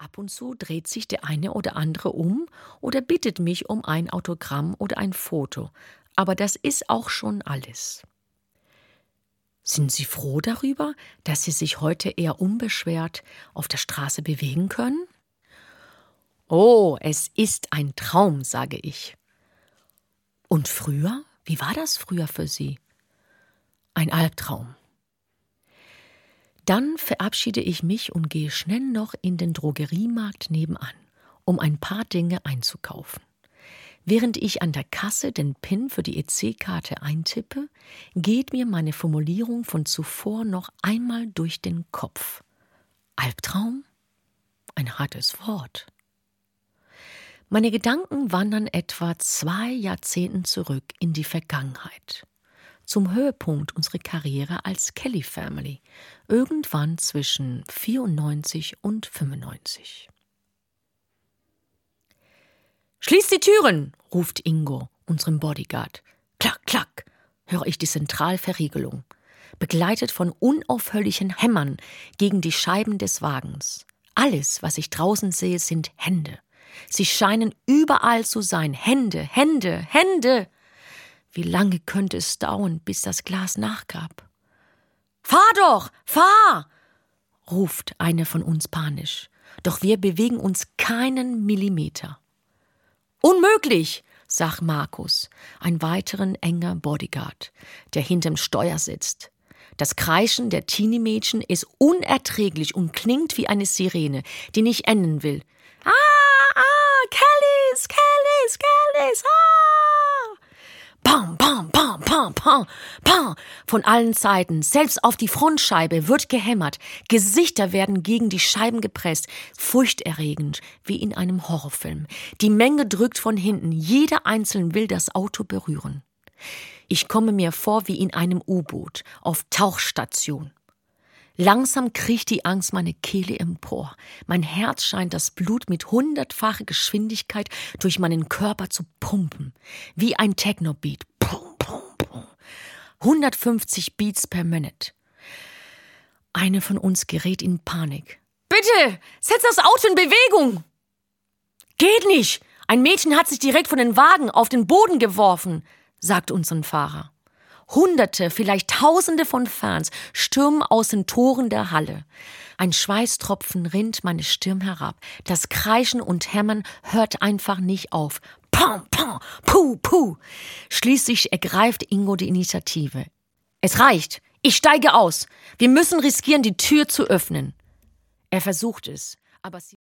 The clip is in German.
Ab und zu dreht sich der eine oder andere um oder bittet mich um ein Autogramm oder ein Foto. Aber das ist auch schon alles. Sind Sie froh darüber, dass Sie sich heute eher unbeschwert auf der Straße bewegen können? Oh, es ist ein Traum, sage ich. Und früher? Wie war das früher für Sie? Ein Albtraum. Dann verabschiede ich mich und gehe schnell noch in den Drogeriemarkt nebenan, um ein paar Dinge einzukaufen. Während ich an der Kasse den PIN für die EC-Karte eintippe, geht mir meine Formulierung von zuvor noch einmal durch den Kopf. Albtraum? Ein hartes Wort. Meine Gedanken wandern etwa 2 Jahrzehnten zurück in die Vergangenheit. Zum Höhepunkt unserer Karriere als Kelly Family, irgendwann zwischen 94 und 95. »Schließt die Türen«, ruft Ingo, unserem Bodyguard. Klack, klack, höre ich die Zentralverriegelung, begleitet von unaufhörlichen Hämmern gegen die Scheiben des Wagens. Alles, was ich draußen sehe, sind Hände. Sie scheinen überall zu sein. Hände, Hände, Hände. Wie lange könnte es dauern, bis das Glas nachgab? »Fahr doch, fahr«, ruft eine von uns panisch. Doch wir bewegen uns keinen Millimeter. »Unmöglich«, sagt Markus, ein weiterer enger Bodyguard, der hinterm Steuer sitzt. Das Kreischen der Teenie-Mädchen ist unerträglich und klingt wie eine Sirene, die nicht enden will. Kellys, Kellys, Kellys, Pam, pam, pam, pam, pam, pam. Von allen Seiten, selbst auf die Frontscheibe wird gehämmert. Gesichter werden gegen die Scheiben gepresst. Furchterregend, wie in einem Horrorfilm. Die Menge drückt von hinten. Jeder Einzelne will das Auto berühren. Ich komme mir vor wie in einem U-Boot auf Tauchstation. Langsam kriecht die Angst meine Kehle empor. Mein Herz scheint das Blut mit 100-facher Geschwindigkeit durch meinen Körper zu pumpen. Wie ein Techno-Beat. 150 Beats per Minute. Eine von uns gerät in Panik. »Bitte, setz das Auto in Bewegung!« »Geht nicht! Ein Mädchen hat sich direkt von den Wagen auf den Boden geworfen«, sagt unser Fahrer. Hunderte, vielleicht Tausende von Fans stürmen aus den Toren der Halle. Ein Schweißtropfen rinnt meine Stirn herab. Das Kreischen und Hämmern hört einfach nicht auf. Pam, pam, puh, puh. Schließlich ergreift Ingo die Initiative. »Es reicht. Ich steige aus. Wir müssen riskieren, die Tür zu öffnen.« Er versucht es, aber